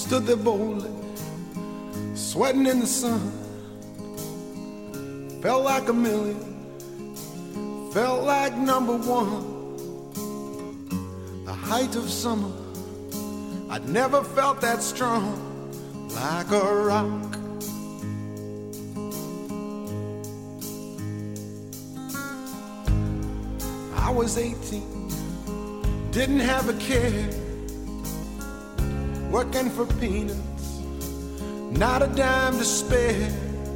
stood there boldly, sweating in the sun. Felt like a million, felt like number one. The height of summer, I'd never felt that strong, like a rock. I was 18, didn't have a care, working for peanuts, not a dime to spare.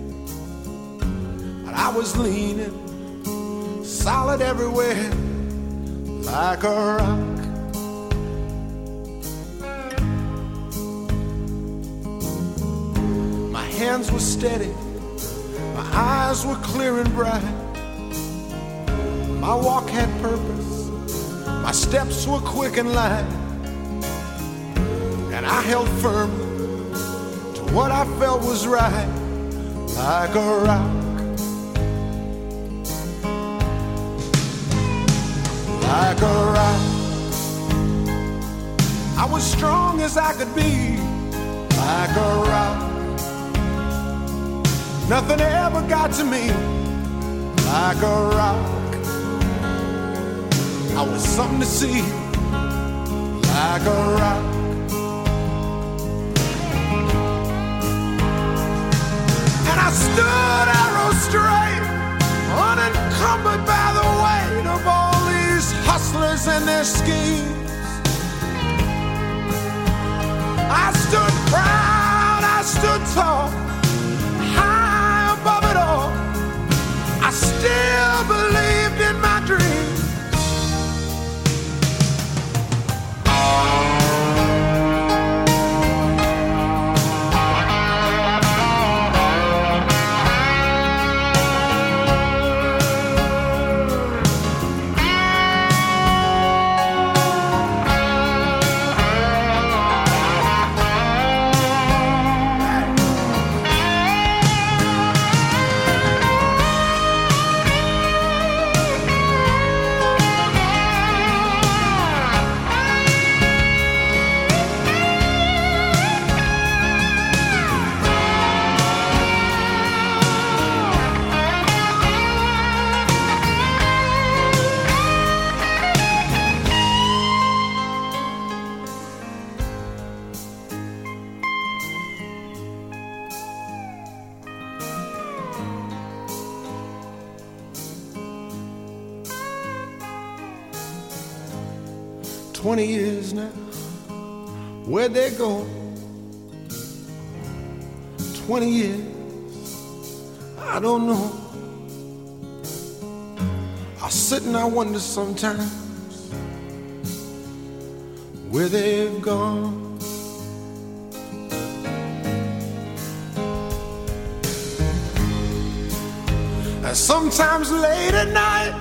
But I was leaning, solid everywhere, like a rock. My hands were steady, my eyes were clear and bright. My walk had purpose, my steps were quick and light. And I held firmly to what I felt was right, like a rock. Like a rock. I was strong as I could be, like a rock. Nothing ever got to me, like a rock. I was something to see, like a rock. And I stood arrow straight, unencumbered by the weight of all these hustlers and their schemes. I stood proud, I stood tall, high above it all. I still believed in my dreams. "20 years now, where'd they go? 20 years, I don't know. I sit and I wonder sometimes where they've gone. And sometimes late at night,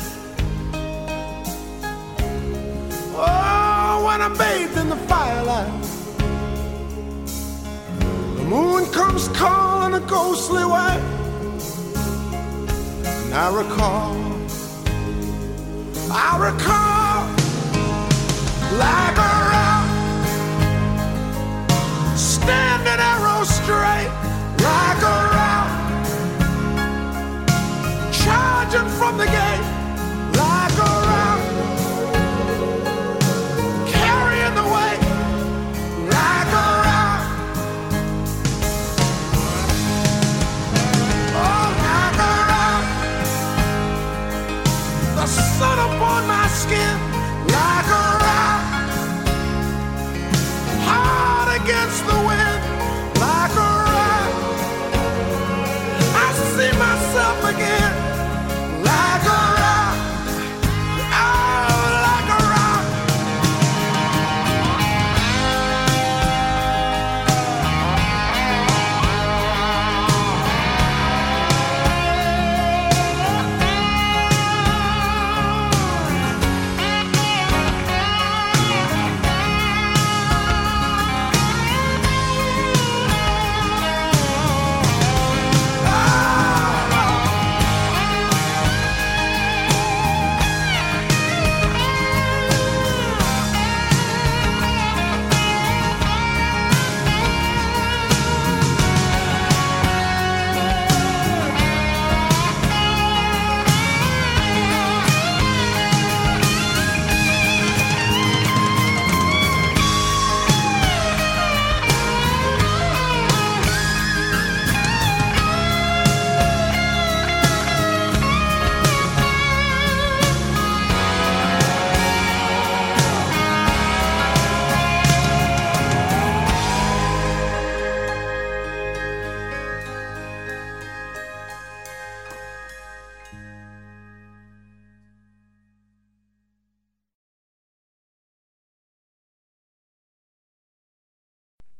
when I'm bathed in the firelight, the moon comes calling a ghostly white, and I recall, like a rock, standing around.